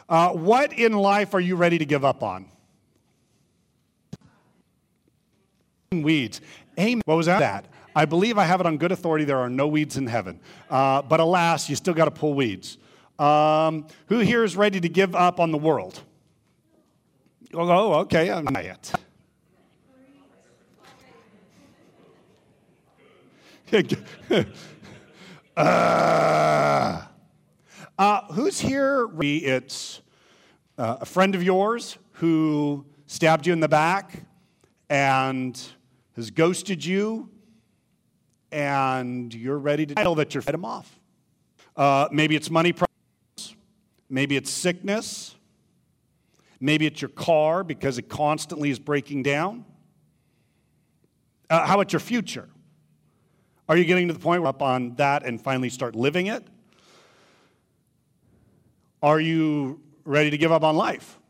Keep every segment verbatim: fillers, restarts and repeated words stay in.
Uh, what in life are you ready to give up on? Weeds. Amen. What was that? I believe I have it on good authority. There are no weeds in heaven. Uh, but alas, you still got to pull weeds. Um, who here is ready to give up on the world? Oh, okay. I'm not yet. uh, uh, who's here? It's uh, a friend of yours who stabbed you in the back and has ghosted you, and you're ready to tell that you're fight him off. Uh, maybe it's money problems. Maybe it's sickness. Maybe it's your car because it constantly is breaking down. Uh, how about your future? Are you getting to the point where you're up on that and finally start living it? Are you ready to give up on life?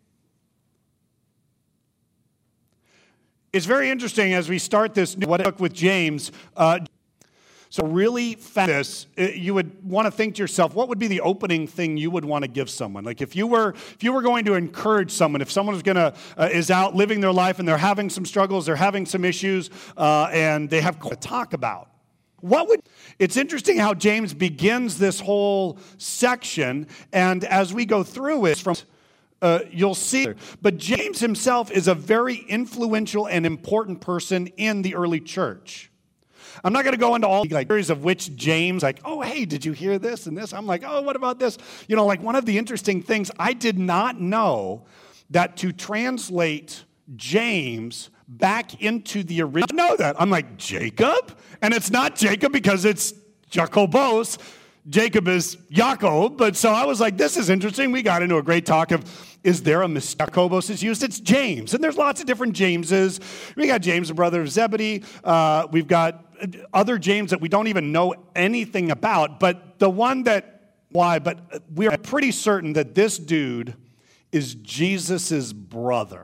It's very interesting as we start this new what with James. Uh, so really fast, you would want to think to yourself, what would be the opening thing you would want to give someone? Like if you were if you were going to encourage someone, if someone is going to uh, is out living their life and they're having some struggles, they're having some issues, uh, and they have to talk about. What would it's interesting how James begins this whole section, and as we go through it, from uh, you'll see. But James himself is a very influential and important person in the early church. I'm not going to go into all the like, theories of which James, like, oh, hey, did you hear this and this? I'm like, oh, what about this? You know, like one of the interesting things, I did not know that to translate James back into the original, I know that. I'm like, Jacob? And it's not Jacob because it's Jacobos. Jacob is Jacob. But so I was like, this is interesting. We got into a great talk of, is there a mistake? Jacobos is used? It's James. And there's lots of different Jameses. We got James, the brother of Zebedee. Uh, we've got other James that we don't even know anything about. But the one that, why? But we're pretty certain that this dude is Jesus' brother.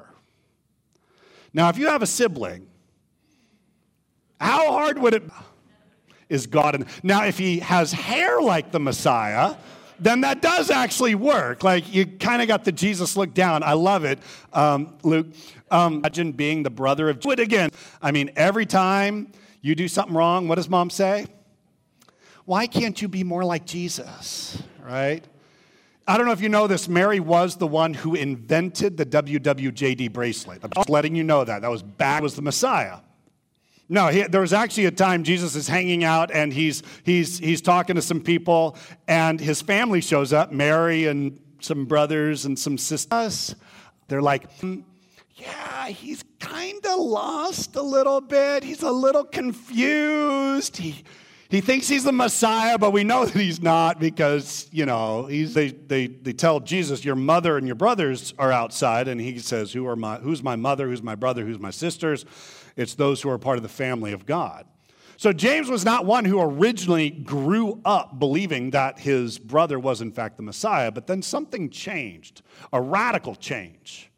Now, if you have a sibling, how hard would it is God? In, now, if he has hair like the Messiah, then that does actually work. Like, you kind of got the Jesus look down. I love it, um, Luke. Um, imagine being the brother of... But again, I mean, every time you do something wrong, what does mom say? Why can't you be more like Jesus, right? I don't know if you know this, Mary was the one who invented the W W J D bracelet. I'm just letting you know that. That was back, was the Messiah. No, he, there was actually a time Jesus is hanging out and he's he's he's talking to some people and his family shows up, Mary and some brothers and some sisters. They're like, mm, yeah, he's kind of lost a little bit. He's a little confused. He He thinks he's the Messiah, but we know that he's not because, you know, he's, they, they, they tell Jesus, your mother and your brothers are outside, and he says, Who are my, who's my mother, who's my brother, who's my sisters? It's those who are part of the family of God. So James was not one who originally grew up believing that his brother was, in fact, the Messiah, but then something changed, a radical change.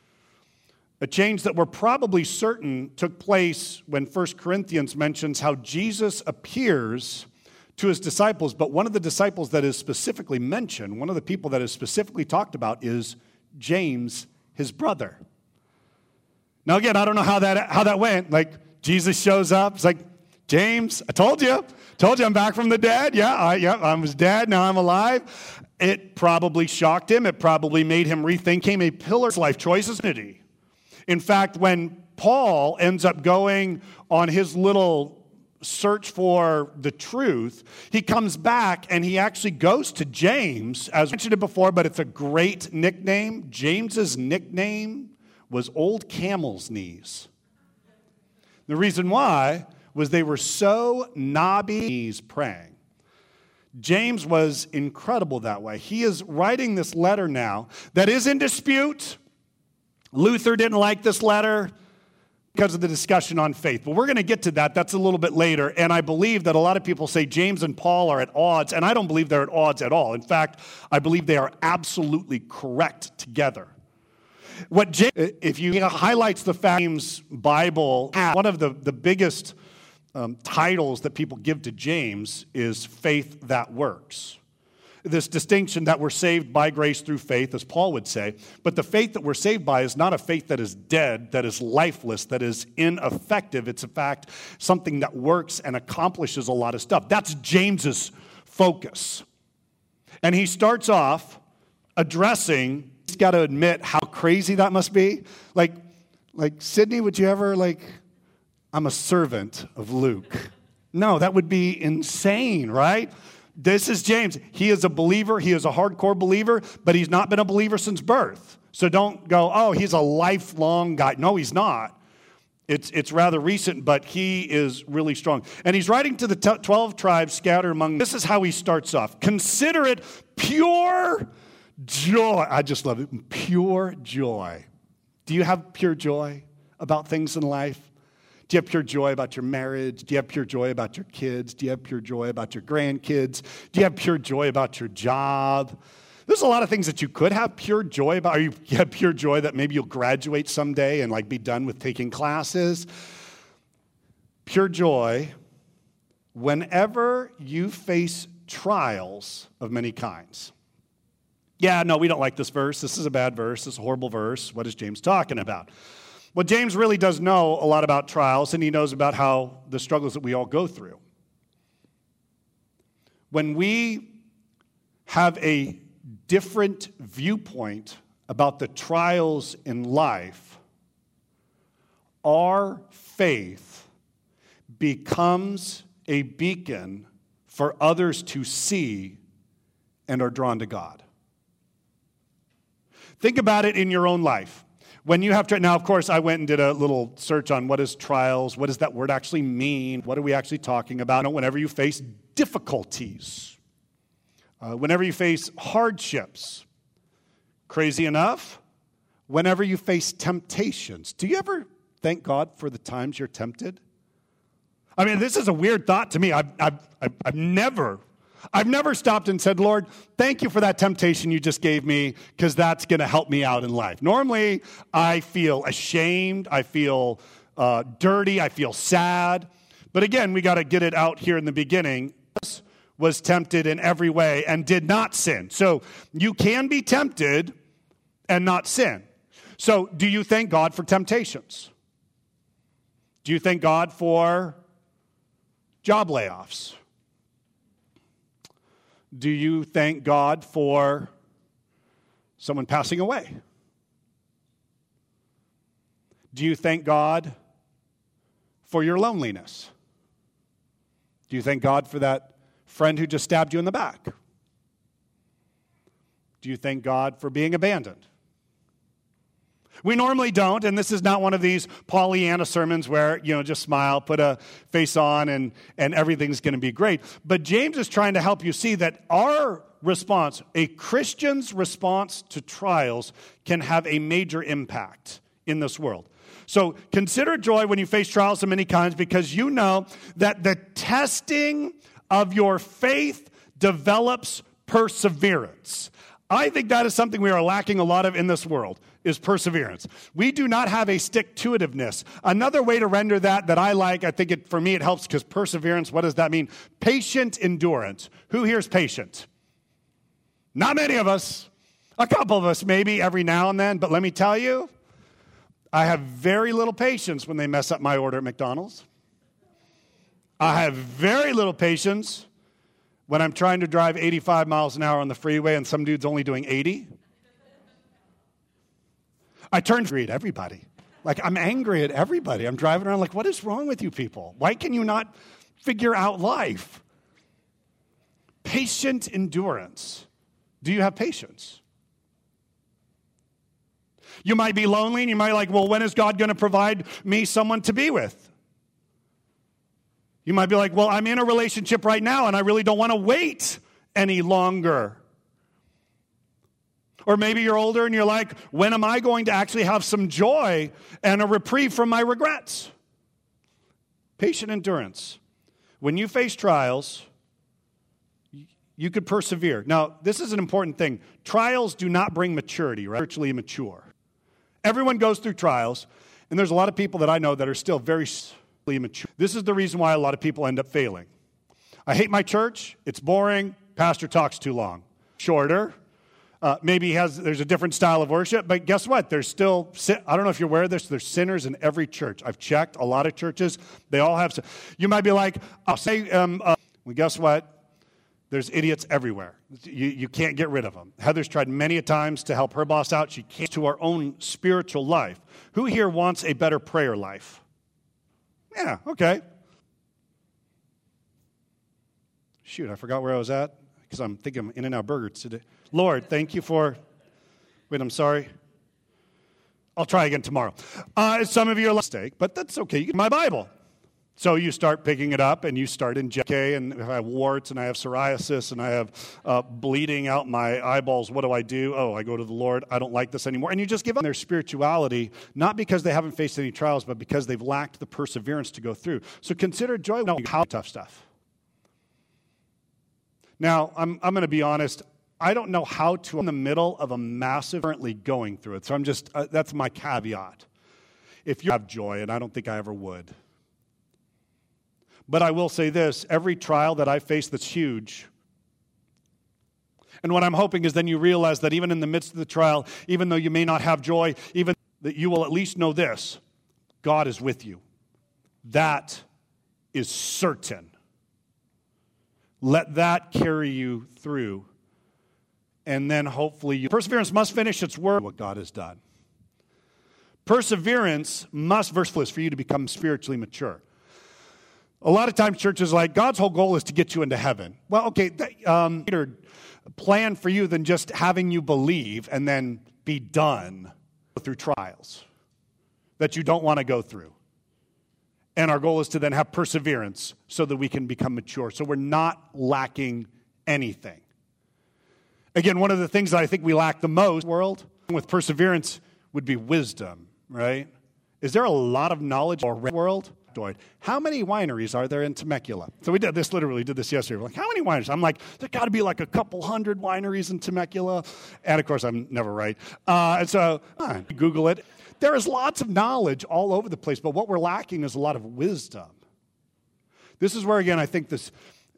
A change that we're probably certain took place when First Corinthians mentions how Jesus appears to his disciples, but one of the disciples that is specifically mentioned, one of the people that is specifically talked about is James, his brother. Now again, I don't know how that how that went. Like Jesus shows up, it's like, James, I told you, told you I'm back from the dead. Yeah, I, yeah, I was dead, now I'm alive. It probably shocked him. It probably made him rethink, came a pillar of life choices. In fact, when Paul ends up going on his little search for the truth, he comes back and he actually goes to James, as I mentioned it before, but it's a great nickname. James's nickname was Old Camel's Knees. The reason why was they were so knobby praying. James was incredible that way. He is writing this letter now that is in dispute. Luther didn't like this letter because of the discussion on faith. But we're going to get to that. That's a little bit later. And I believe that a lot of people say James and Paul are at odds, and I don't believe they're at odds at all. In fact, I believe they are absolutely correct together. What James, if you highlights the fact James Bible, one of the, the biggest um, titles that people give to James is Faith That Works. this distinction that we're saved by grace through faith, as Paul would say. But the faith that we're saved by is not a faith that is dead, that is lifeless, that is ineffective. It's, in fact, something that works and accomplishes a lot of stuff. That's James's focus. And he starts off addressing, he's got to admit how crazy that must be. Like, like Sydney, would you ever, like, I'm a servant of Luke. No, that would be insane, right? This is James. He is a believer. He is a hardcore believer, but he's not been a believer since birth. So don't go, oh, he's a lifelong guy. No, he's not. It's, it's rather recent, but he is really strong. And he's writing to the twelve tribes scattered among them. This is how he starts off. Consider it pure joy. I just love it. Pure joy. Do you have pure joy about things in life? Do you have pure joy about your marriage? Do you have pure joy about your kids? Do you have pure joy about your grandkids? Do you have pure joy about your job? There's a lot of things that you could have pure joy about. Or you have pure joy that maybe you'll graduate someday and like be done with taking classes. Pure joy whenever you face trials of many kinds. Yeah, no, we don't like this verse. This is a bad verse. This is a horrible verse. What is James talking about? Well, James really does know a lot about trials, and he knows about how the struggles that we all go through. When we have a different viewpoint about the trials in life, our faith becomes a beacon for others to see and are drawn to God. Think about it in your own life. When you have to, now, of course, I went and did a little search on what is trials, what does that word actually mean, what are we actually talking about? And whenever you face difficulties, uh, whenever you face hardships, crazy enough, whenever you face temptations. Do you ever thank God for the times you're tempted? I mean, this is a weird thought to me. I've, I've, I've, I've never I've never stopped and said, Lord, thank you for that temptation you just gave me because that's going to help me out in life. Normally, I feel ashamed. I feel uh, dirty. I feel sad. But again, we got to get it out here in the beginning. Was tempted in every way and did not sin. So you can be tempted and not sin. So do you thank God for temptations? Do you thank God for job layoffs? Do you thank God for someone passing away? Do you thank God for your loneliness? Do you thank God for that friend who just stabbed you in the back? Do you thank God for being abandoned? We normally don't, and this is not one of these Pollyanna sermons where, you know, just smile, put a face on, and, and everything's going to be great. But James is trying to help you see that our response, a Christian's response to trials, can have a major impact in this world. So consider joy when you face trials of many kinds, because you know that the testing of your faith develops perseverance. I think that is something we are lacking a lot of in this world, is perseverance. We do not have a stick-to-itiveness. Another way to render that that I like, I think it, for me it helps because perseverance, what does that mean? Patient endurance. Who here is patient? Not many of us. A couple of us maybe every now and then, but let me tell you, I have very little patience when they mess up my order at McDonald's. I have very little patience when I'm trying to drive eighty-five miles an hour on the freeway and some dude's only doing eighty. I turn to greet everybody. Like, I'm angry at everybody. I'm driving around like, what is wrong with you people? Why can you not figure out life? Patient endurance. Do you have patience? You might be lonely and you might be like, well, when is God going to provide me someone to be with? You might be like, well, I'm in a relationship right now and I really don't want to wait any longer. Or maybe you're older and you're like, when am I going to actually have some joy and a reprieve from my regrets? Patient endurance. When you face trials, you could persevere. Now, this is an important thing. Trials do not bring maturity, right? Spiritually mature. Everyone goes through trials, and there's a lot of people that I know that are still very immature. This is the reason why a lot of people end up failing. I hate my church. It's boring. Pastor talks too long. shorter. Uh, maybe he has, there's a different style of worship, but guess what? There's still, I don't know if you're aware of this, there's sinners in every church. I've checked a lot of churches. They all have, you might be like, I'll say, um, uh, well, guess what? There's idiots everywhere. You, you can't get rid of them. Heather's tried many a times to help her boss out. She can't. To our own spiritual life. Who here wants a better prayer life? Yeah, okay. Shoot, I forgot where I was at because I'm thinking I'm In-N-Out Burger today. Lord, thank you for, wait, I'm sorry. I'll try again tomorrow. Uh, some of you are mistake, but that's okay. You get my Bible. So you start picking it up, and you start in J K, and if I have warts, and I have psoriasis, and I have uh, bleeding out my eyeballs, what do I do? Oh, I go to the Lord. I don't like this anymore. And you just give up their spirituality, not because they haven't faced any trials, but because they've lacked the perseverance to go through. So consider joy. No, how tough stuff. Now, I'm, I'm going to be honest. I don't know how to, in the middle of a massive, currently going through it. So I'm just, uh, that's my caveat. If you have joy, and I don't think I ever would. But I will say this, every trial that I face that's huge, and what I'm hoping is then you realize that even in the midst of the trial, even though you may not have joy, even that you will at least know this, God is with you. That is certain. Let that carry you through. And then hopefully you, perseverance must finish its work, what God has done. Perseverance must, verse four, is for you to become spiritually mature. A lot of times churches are like, God's whole goal is to get you into heaven. Well, okay, that, um, plan for you than just having you believe and then be done through trials that you don't want to go through. And our goal is to then have perseverance so that we can become mature. So we're not lacking anything. Again, one of the things that I think we lack the most in the world with perseverance would be wisdom, right? Is there a lot of knowledge in the world? How many wineries are there in Temecula? So we did this, literally did this yesterday. We're like, how many wineries? I'm like, there got to be like a couple hundred wineries in Temecula. And of course, I'm never right. Uh, and so, uh, Google it. There is lots of knowledge all over the place, but what we're lacking is a lot of wisdom. This is where, again, I think this,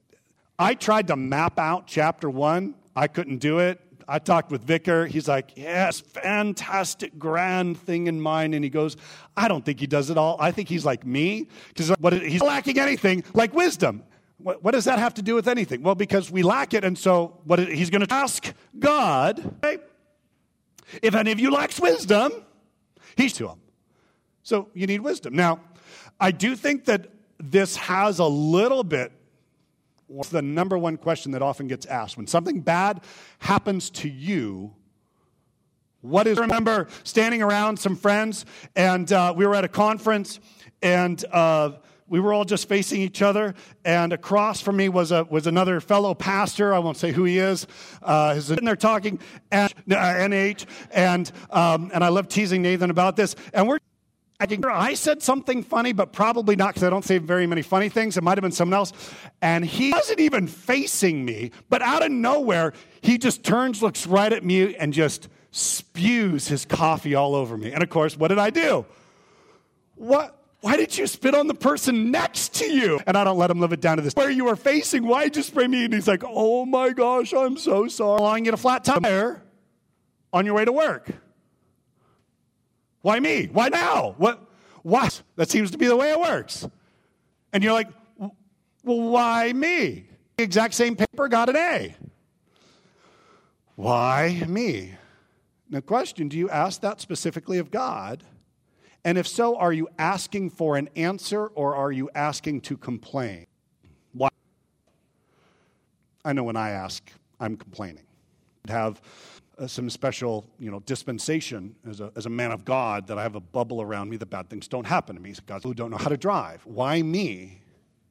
I tried to map out chapter one. I couldn't do it. I talked with Vicar. He's like, yes, fantastic, grand thing in mind. And he goes, I don't think he does it all. I think he's like me, because he's lacking anything like wisdom. What, what does that have to do with anything? Well, because we lack it, and so what he's going to ask God, right? If any of you lacks wisdom, he's to him. So you need wisdom. Now, I do think that this has a little bit. What's the number one question that often gets asked? When something bad happens to you, what is, I remember standing around some friends, and uh, we were at a conference, and uh, we were all just facing each other, and across from me was a was another fellow pastor. I won't say who he is. Uh, he's sitting there talking, and, uh, N H, and, um, and I love teasing Nathan about this, and we're I can. I said something funny, but probably not, because I don't say very many funny things. It might have been someone else. And he wasn't even facing me, but out of nowhere, he just turns, looks right at me, and just spews his coffee all over me. And of course, what did I do? What? Why did you spit on the person next to you? And I don't let him live it down to this. Where you were facing, why did you spray me? And he's like, oh my gosh, I'm so sorry. Allowing you to flat tire on your way to work. Why me? Why now? What? What? That seems to be the way it works. And you're like, well, why me? The exact same paper, got an A. Why me? Now, question, do you ask that specifically of God? And if so, are you asking for an answer, or are you asking to complain? Why? I know when I ask, I'm complaining. I have Uh, some special, you know, dispensation as a as a man of God, that I have a bubble around me that bad things don't happen to me. So guys who don't know how to drive. Why me?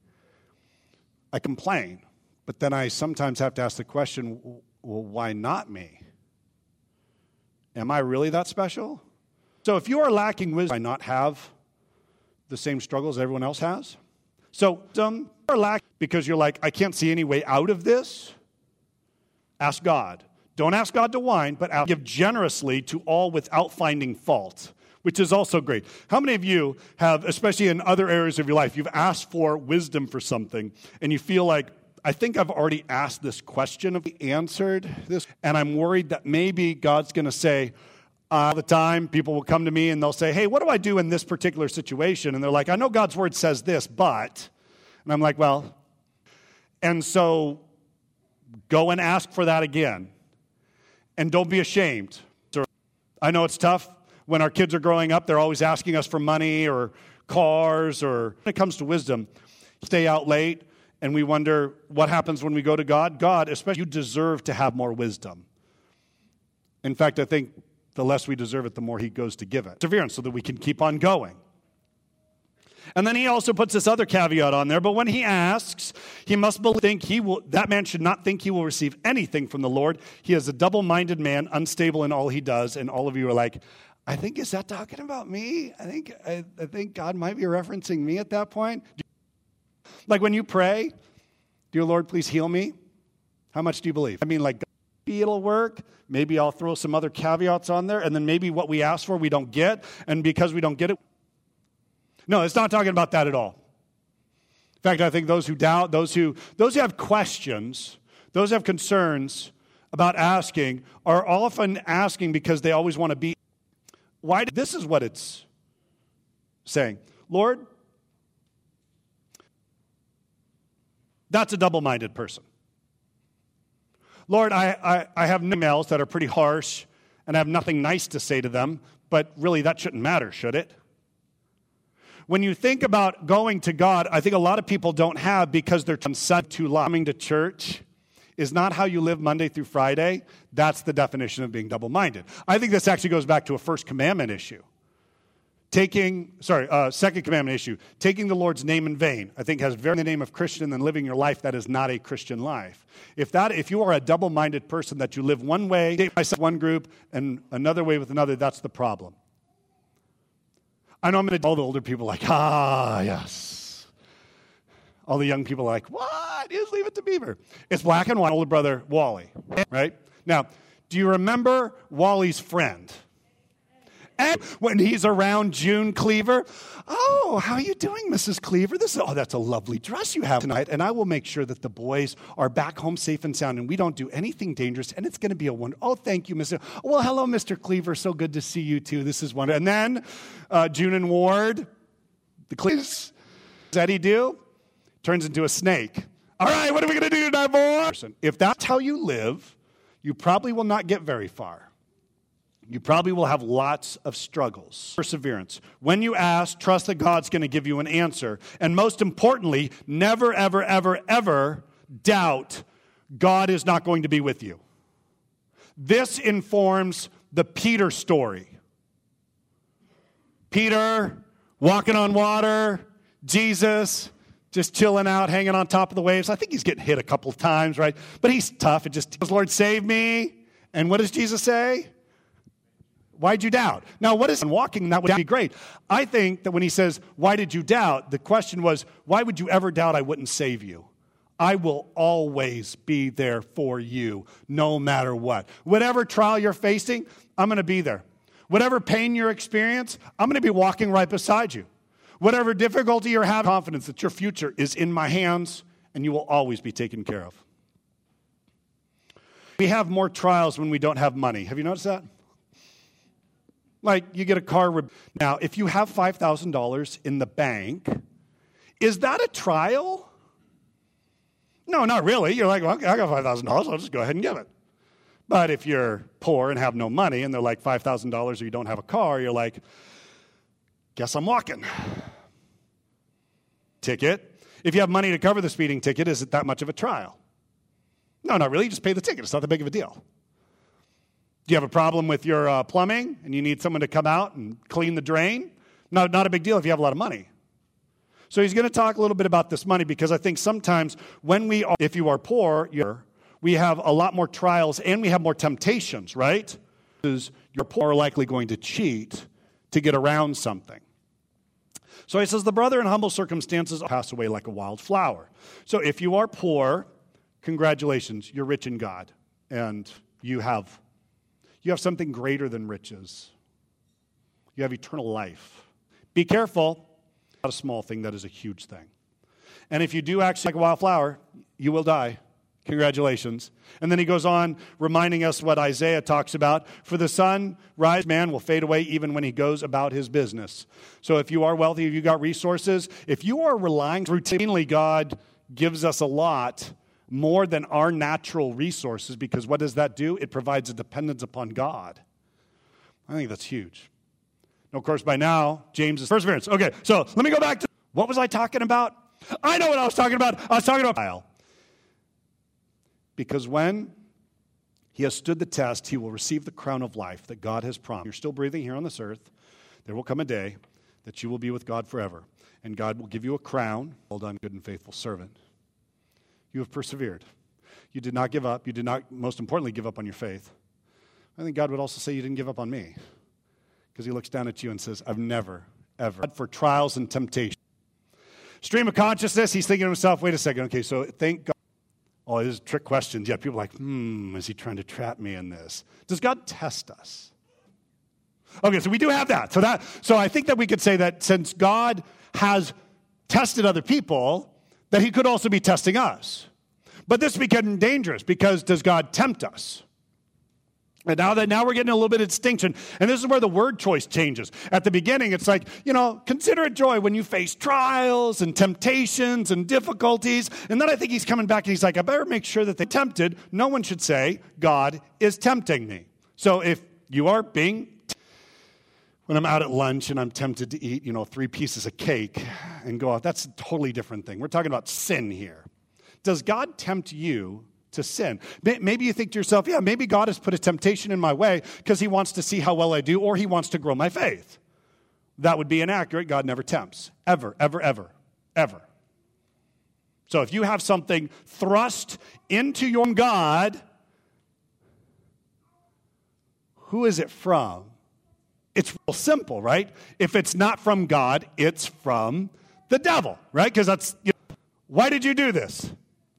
I complain, but then I sometimes have to ask the question, well, why not me? Am I really that special? So if you are lacking wisdom, why not have the same struggles everyone else has? So some um, are lacking because you're like, I can't see any way out of this. Ask God. Don't ask God to whine, but give generously to all without finding fault, which is also great. How many of you have, especially in other areas of your life, you've asked for wisdom for something, and you feel like, I think I've already asked this question, I've answered this, and I'm worried that maybe God's going to say, uh, all the time, people will come to me and they'll say, hey, what do I do in this particular situation? And they're like, I know God's word says this, but, and I'm like, well, and so go and ask for that again. And don't be ashamed. I know it's tough. When our kids are growing up, they're always asking us for money or cars, or when it comes to wisdom, stay out late. And we wonder what happens when we go to God. God, especially, you deserve to have more wisdom. In fact, I think the less we deserve it, the more he goes to give it. Perseverance, so that we can keep on going. And then he also puts this other caveat on there. But when he asks, he must think he will. That man should not think he will receive anything from the Lord. He is a double-minded man, unstable in all he does. And all of you are like, I think, is that talking about me? I think I, I think God might be referencing me at that point. Like when you pray, dear Lord, please heal me. How much do you believe? I mean, like, maybe it'll work. Maybe I'll throw some other caveats on there. And then maybe what we ask for, we don't get. And because we don't get it. No, it's not talking about that at all. In fact, I think those who doubt, those who, those who have questions, those who have concerns about asking are often asking because they always want to be. Why? This is what it's saying. Lord, that's a double-minded person. Lord, I, I, I have emails that are pretty harsh, and I have nothing nice to say to them, but really that shouldn't matter, should it? When you think about going to God, I think a lot of people don't have because they're too long. Coming to church is not how you live Monday through Friday. That's the definition of being double-minded. I think this actually goes back to a first commandment issue. Taking, sorry, uh, second commandment issue, taking the Lord's name in vain, I think has very the name of Christian and living your life that is not a Christian life. If that, if you are a double-minded person that you live one way, one group, and another way with another, that's the problem. I know I'm going to all the older people like, ah, yes. All the young people are like, what is Leave It to Beaver? It's black and white, older brother, Wally, right? Now, do you remember Wally's friend? And when he's around June Cleaver, oh, how are you doing, Missus Cleaver? This is, oh, that's a lovely dress you have tonight, and I will make sure that the boys are back home safe and sound, and we don't do anything dangerous, and it's going to be a wonder. Oh, thank you, Mister Oh, well, hello, Mister Cleaver. So good to see you, too. This is wonderful. And then uh, June and Ward, the Cleavers, what does Eddie do? Turns into a snake. All right, what are we going to do tonight, boy? If that's how you live, you probably will not get very far. You probably will have lots of struggles. Perseverance. When you ask, trust that God's going to give you an answer. And most importantly, never, ever, ever, ever doubt God is not going to be with you. This informs the Peter story. Peter, walking on water, Jesus, just chilling out, hanging on top of the waves. I think he's getting hit a couple of times, right? But he's tough. It just, Lord, save me. And what does Jesus say? Why'd you doubt? Now, what is walking? That would be great. I think that when he says, why did you doubt? The question was, why would you ever doubt I wouldn't save you? I will always be there for you, no matter what. Whatever trial you're facing, I'm going to be there. Whatever pain you experience, I'm going to be walking right beside you. Whatever difficulty you're having, confidence that your future is in my hands and you will always be taken care of. We have more trials when we don't have money. Have you noticed that? Like, you get a car. Re- now, if you have five thousand dollars in the bank, is that a trial? No, not really. You're like, well, okay, I got five thousand dollars. I'll just go ahead and give it. But if you're poor and have no money, and they're like five thousand dollars or you don't have a car, you're like, guess I'm walking. Ticket. If you have money to cover the speeding ticket, is it that much of a trial? No, not really. You just pay the ticket. It's not that big of a deal. Do you have a problem with your uh, plumbing and you need someone to come out and clean the drain? No, not a big deal if you have a lot of money. So he's going to talk a little bit about this money because I think sometimes when we are, if you are poor, you're, we have a lot more trials and we have more temptations, right? Because you're poor, likely going to cheat to get around something. So he says, the brother in humble circumstances pass away like a wild flower. So if you are poor, congratulations, you're rich in God and you have You have something greater than riches. You have eternal life. Be careful. Not a small thing, that is a huge thing. And if you do actually like a wildflower, you will die. Congratulations. And then he goes on reminding us what Isaiah talks about. For the sun rise, man will fade away even when he goes about his business. So if you are wealthy, if you got resources, if you are relying routinely, God gives us a lot more than our natural resources, because what does that do? It provides a dependence upon God. I think that's huge. Now, of course, by now, James is perseverance. Okay, so let me go back to, what was I talking about? I know what I was talking about. I was talking about because when he has stood the test, he will receive the crown of life that God has promised. You're still breathing here on this earth. There will come a day that you will be with God forever, and God will give you a crown. Well done, good and faithful servant. You have persevered. You did not give up. You did not, most importantly, give up on your faith. I think God would also say you didn't give up on me, because he looks down at you and says, I've never, ever, for trials and temptation. Stream of consciousness, he's thinking to himself, wait a second, okay, so thank God. Oh, this is trick questions. Yeah, people are like, hmm, is he trying to trap me in this? Does God test us? Okay, so we do have that. So that, so I think that we could say that since God has tested other people, that he could also be testing us. But this is becoming dangerous, because does God tempt us? And now that now we're getting a little bit of distinction, and this is where the word choice changes. At the beginning, it's like, you know, consider it joy when you face trials and temptations and difficulties. And then I think he's coming back and he's like, I better make sure that they tempted. No one should say, God is tempting me. So if you are being, when I'm out at lunch and I'm tempted to eat, you know, three pieces of cake and go out, that's a totally different thing. We're talking about sin here. Does God tempt you to sin? Maybe you think to yourself, yeah, maybe God has put a temptation in my way because he wants to see how well I do, or he wants to grow my faith. That would be inaccurate. God never tempts. Ever, ever, ever, ever. So if you have something thrust into your God, who is it from? It's real simple, right? If it's not from God, it's from the devil, right? Because that's, you know, why did you do this?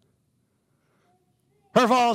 Her fault.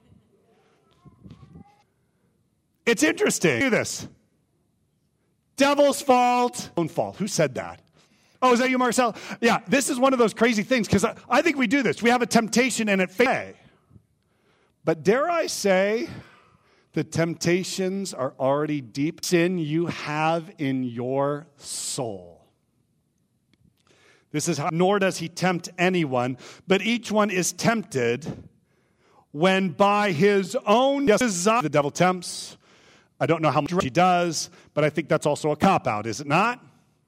It's interesting. Do this. Devil's fault. Own fault. Who said that? Oh, is that you, Marcel? Yeah, this is one of those crazy things, because I, I think we do this. We have a temptation and it fails. But dare I say, the temptations are already deep. Sin you have in your soul. This is how, nor does he tempt anyone, but each one is tempted when by his own desire the devil tempts. I don't know how much he does, but I think that's also a cop-out, is it not?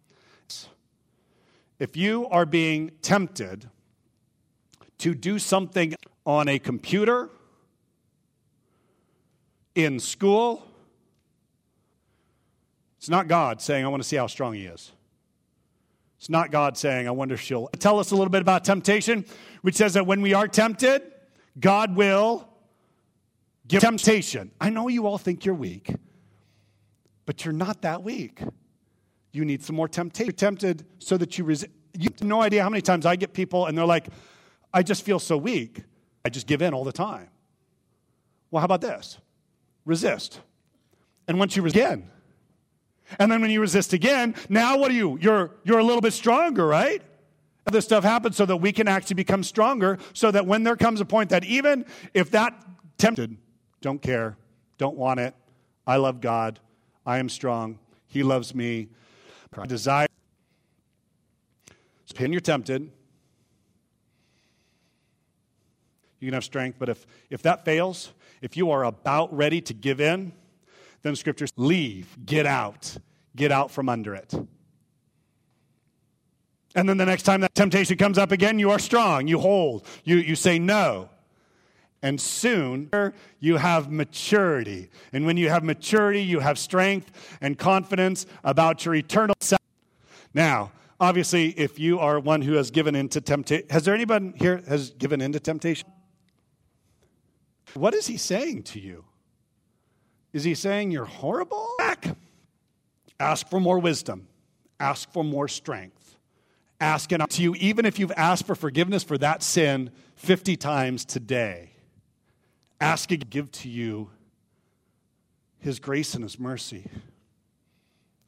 If you are being tempted to do something on a computer, in school, it's not God saying, I want to see how strong he is. It's not God saying, I wonder if she'll tell us a little bit about temptation, which says that when we are tempted, God will give temptation. I know you all think you're weak, but you're not that weak. You need some more temptation. You're tempted so that you resist. You have no idea how many times I get people and they're like, I just feel so weak. I just give in all the time. Well, how about this? Resist. And once you resist again, and then when you resist again, now what are you? You're, you're a little bit stronger, right? This stuff happens so that we can actually become stronger, so that when there comes a point that even if that tempted, don't care, don't want it, I love God, I am strong, he loves me, desire. So when you're tempted, you can have strength, but if, if that fails, if you are about ready to give in, then Scripture says, leave, get out, get out from under it. And then the next time that temptation comes up again, you are strong, you hold, you, you say no. And soon you have maturity. And when you have maturity, you have strength and confidence about your eternal self. Now, obviously, if you are one who has given into temptation, has there anybody here has given into temptation? What is he saying to you? Is he saying you're horrible? Ask for more wisdom. Ask for more strength. Ask it to you, even if you've asked for forgiveness for that sin fifty times today. Ask it to give to you his grace and his mercy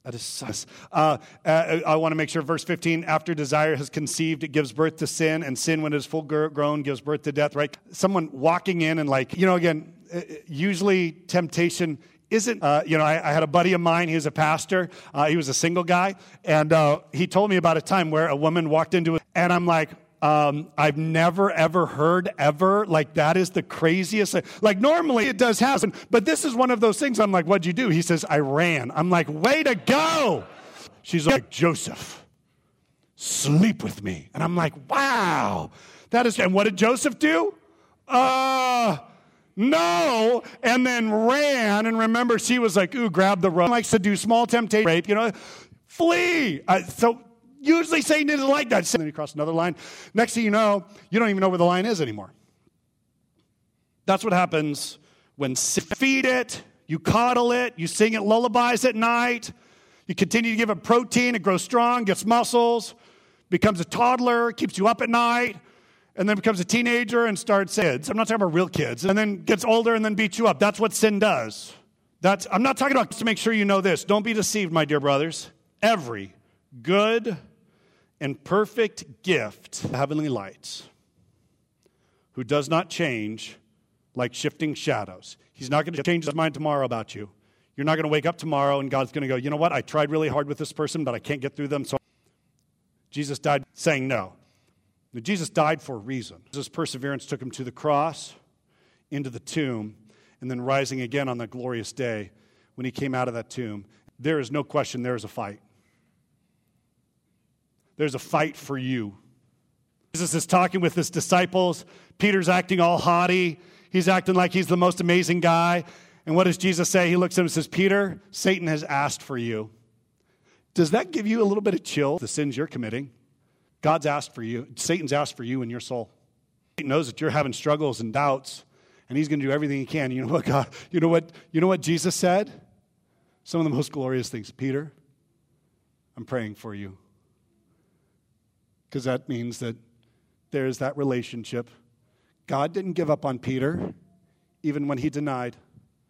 That is son. Uh, uh, I want to make sure, verse fifteen, after desire has conceived, it gives birth to sin, and sin, when it is full grown, gives birth to death, right? Someone walking in and like, you know, again, usually temptation isn't, uh, you know, I, I had a buddy of mine, he was a pastor, uh, he was a single guy, and uh, he told me about a time where a woman walked into it, and I'm like, Um, I've never, ever heard, ever, like that is the craziest. Like normally it does happen, but this is one of those things. I'm like, what'd you do? He says, I ran. I'm like, way to go. She's like, Joseph, sleep with me. And I'm like, wow. That is, and what did Joseph do? Uh, no. And then ran. And remember, she was like, ooh, grab the rope. Likes to do small temptation, rape, you know, flee. Uh, so, Usually Satan isn't like that. Then you cross another line. Next thing you know, you don't even know where the line is anymore. That's what happens when you feed it, you coddle it, you sing it lullabies at night, you continue to give it protein, it grows strong, gets muscles, becomes a toddler, keeps you up at night, and then becomes a teenager and starts kids. I'm not talking about real kids. And then gets older and then beats you up. That's what sin does. That's, I'm not talking about, to make sure you know this. Don't be deceived, my dear brothers. Every good and perfect gift, heavenly lights, who does not change like shifting shadows. He's not going to change his mind tomorrow about you. You're not going to wake up tomorrow and God's going to go, you know what? I tried really hard with this person, but I can't get through them. So Jesus died saying no. But Jesus died for a reason. His perseverance took him to the cross, into the tomb, and then rising again on that glorious day when he came out of that tomb. There is no question there is a fight. There's a fight for you. Jesus is talking with his disciples. Peter's acting all haughty. He's acting like he's the most amazing guy. And what does Jesus say? He looks at him and says, Peter, Satan has asked for you. Does that give you a little bit of chill? The sins you're committing. God's asked for you. Satan's asked for you in your soul. Satan knows that you're having struggles and doubts, and he's going to do everything he can. You know what God? You know what? You know what Jesus said? Some of the most glorious things. Peter, I'm praying for you. Because that means that there's that relationship. God didn't give up on Peter, even when he denied.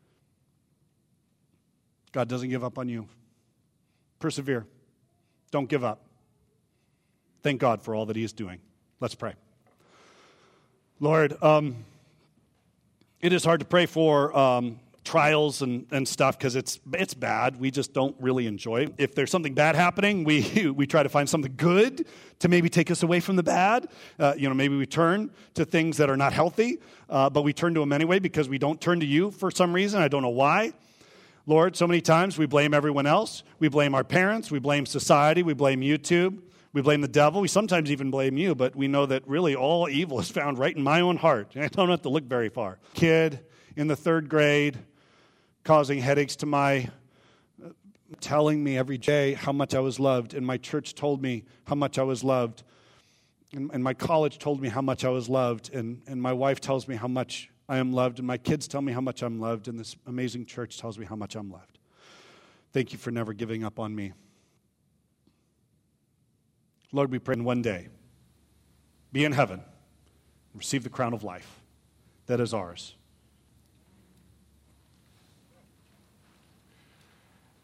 God doesn't give up on you. Persevere. Don't give up. Thank God for all that he is doing. Let's pray. Lord, um, it is hard to pray for um, trials and, and stuff because it's it's bad. We just don't really enjoy it. If there's something bad happening, we we try to find something good to maybe take us away from the bad. Uh, you know, maybe we turn to things that are not healthy, uh, but we turn to them anyway because we don't turn to you for some reason. I don't know why. Lord, so many times we blame everyone else. We blame our parents. We blame society. We blame YouTube. We blame the devil. We sometimes even blame you, but we know that really all evil is found right in my own heart. I don't have to look very far. Kid in the third grade, causing headaches to my, uh, telling me every day how much I was loved, and my church told me how much I was loved, and, and my college told me how much I was loved, and, and my wife tells me how much I am loved, and my kids tell me how much I'm loved, and this amazing church tells me how much I'm loved. Thank you for never giving up on me. Lord, we pray in one day, be in heaven, and receive the crown of life that is ours.